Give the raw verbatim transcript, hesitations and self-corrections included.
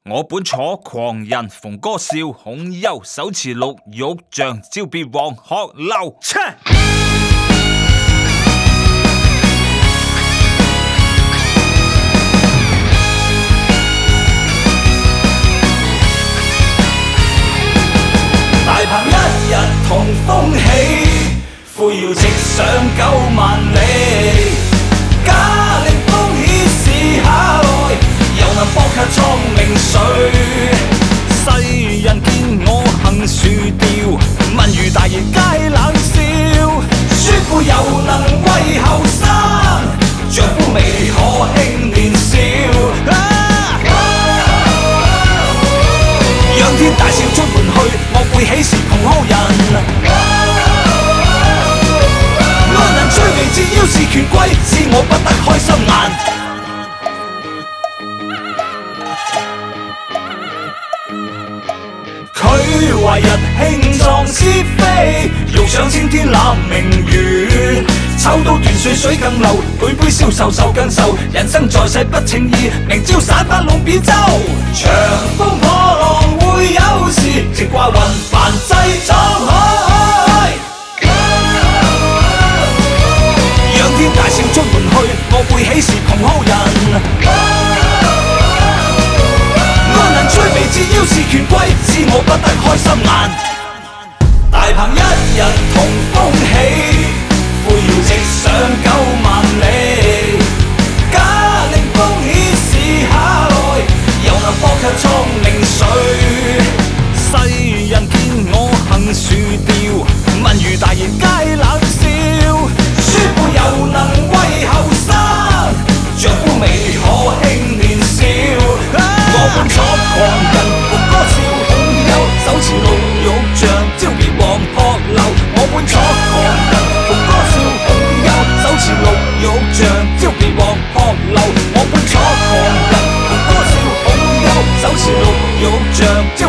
我本楚狂人，逢歌笑孔丘，手持綠玉像，招別黃鶴樓。切！ 大鵬一日同風起，扶搖直上九萬里。假令風起時下來，又能博卻蒼明水。 世人見我行樹調，問如大爺皆冷笑。 孫父又能為後生，丈夫未可輕年少。啊仰天大笑出門去，我輩豈是窮好人？安能追微折腰是權貴，使我不得開心眼。佢話日慶壯之非，欲上青天立明月。抽刀斷水水更流，舉杯消愁愁更愁。人生在世不稱意，明朝散發弄扁舟。長風破浪會有時，直掛雲帆濟滄海。仰天大笑出門去，我輩豈是窮好人？安能追微折腰是權貴，使我不得開心眼。大鵬一日同風起，扶搖直上九萬里。假令風起時下來，又能博卻蒼明水。 世人見我行樹調，問如大爺皆冷笑。 孫父又能為後生，丈夫未可輕年少。我本楚狂人，逢歌笑孔丘，手持綠玉像，招別黃鶴樓。我本楚狂人，逢歌笑孔丘，手持綠玉像，招別黃鶴樓。我本楚狂人，逢歌笑孔丘，手持綠玉像。